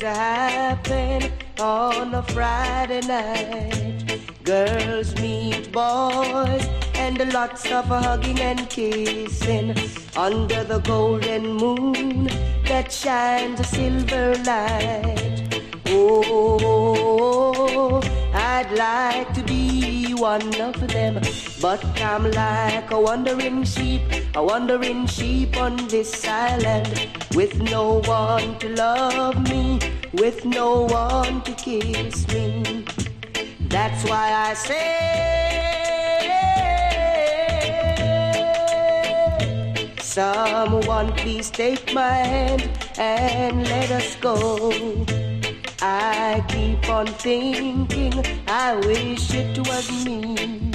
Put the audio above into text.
to happen on a Friday night. Girls meet boys and lots of hugging and kissing under the golden moon that shines a silver light. Oh, I'd like to be one of them, but I'm like a wandering sheep on this island, with no one to love me, with no one to kiss me. That's why I say, someone please take my hand and let us go. I keep on thinking, I wish it was me.